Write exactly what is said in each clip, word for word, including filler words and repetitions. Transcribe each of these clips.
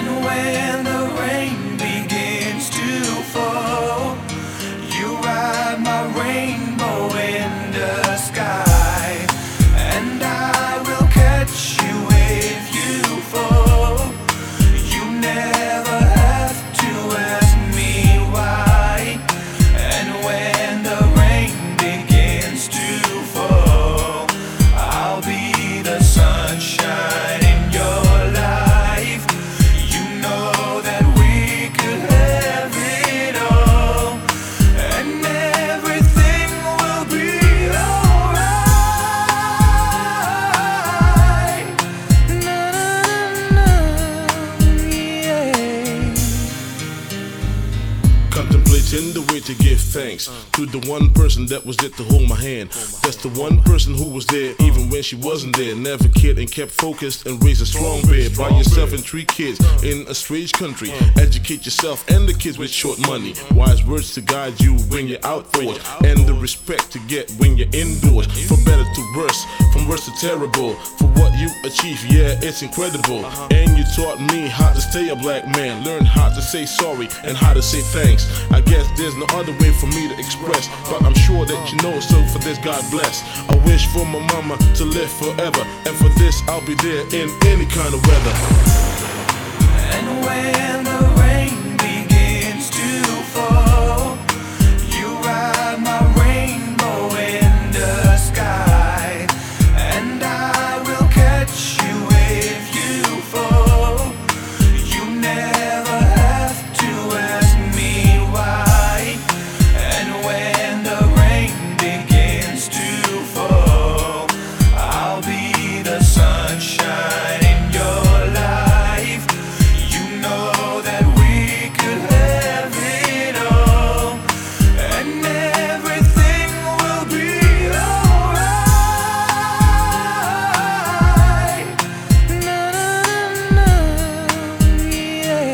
And when the rain begins to fall, you ride my rainbow in the sky, and I will catch you if you fall. You never have to ask me why. And when the rain begins to fall, I'll be the sunshine in your life. You know that we could have it all, and everything will be alright. Na, na, na, yeah. Contemplating the way to give thanks to the one person that was there to hold my hand. That's the one person who was there even when she wasn't there. Never cared and kept focused and raised a strong bear. By yourself and three kids in a strange country. Educate yourself and the kids with short money. Wise words to guide you when you're outdoors, and the respect to get when you're indoors. From better to worse, from worse to terrible. For what you achieve, yeah, it's incredible. And you taught me how to stay a black man. Learn how to say sorry and how to say thanks. I guess there's no other way for me to express, but I'm sure that you know, so for this God bless. I wish for my mama to live forever, and for this I'll be there in any kind of weather. And when the rain begins to fall, you ride my rainbow in the sky, and I will catch you if you fall. You never have to ask me why. And when the rain begins to fall, I'll be the sunshine in your life. You know that we could have it all, and everything will be alright. Na, na, na, yeah.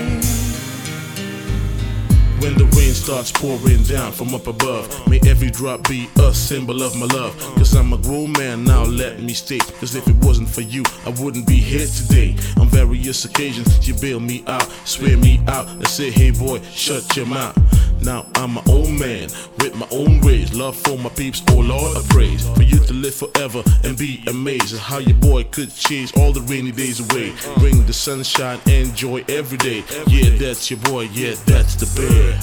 When the rain starts pouring down from up above, may every drop be a symbol of my love. Cause I'm a grown man now, let me state. Cause if it wasn't for you, I wouldn't be here today. On various occasions, you bail me out, swear me out, and say, hey boy, shut your mouth. Now I'm my own man, with my own ways. Love for my peeps, oh Lord, I praise. For you to live forever and be amazed at how your boy could change all the rainy days away. Bring the sunshine and joy every day. Yeah, that's your boy, yeah, that's the bear.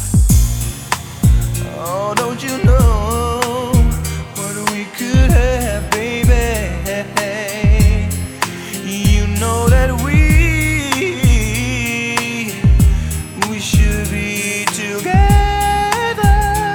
Oh, don't you know what we could have, baby? You know that we we should be together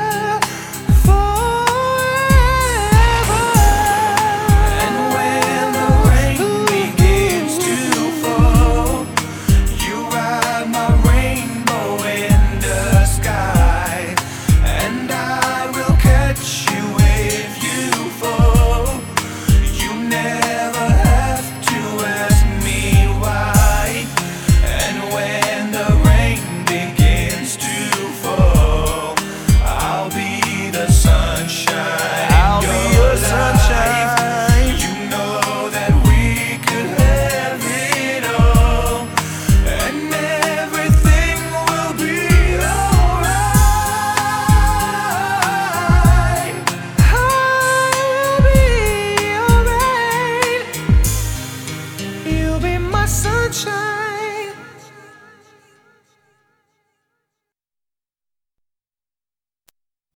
forever. And when the rain begins to fall, you ride my rainbow in the sky, and I will catch you if you fall. You never have to ask me why. And when the rain begins to fall, I'll be the sunshine. I'll be your sunshine. You know that we could have it all, and everything will be alright. I'll be alright. You'll be my sunshine.